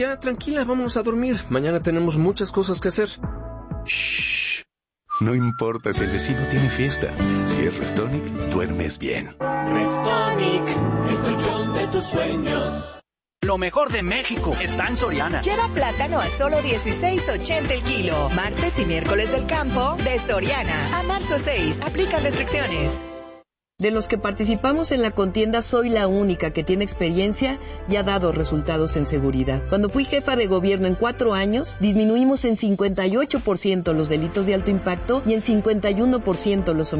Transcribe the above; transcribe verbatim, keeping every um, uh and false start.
Ya, tranquila, vámonos a dormir. Mañana tenemos muchas cosas que hacer. Shh. No importa si el vecino tiene fiesta. Si es Restonic, duermes bien. Restonic, el colchón de tus sueños. Lo mejor de México está en Soriana. Lleva plátano a solo dieciséis ochenta el kilo. Martes y miércoles del campo de Soriana. A marzo seis. Aplica restricciones. De los que participamos en la contienda, soy la única que tiene experiencia y ha dado resultados en seguridad. Cuando fui jefa de gobierno en cuatro años, disminuimos en cincuenta y ocho por ciento los delitos de alto impacto y en cincuenta y uno por ciento los homicidios.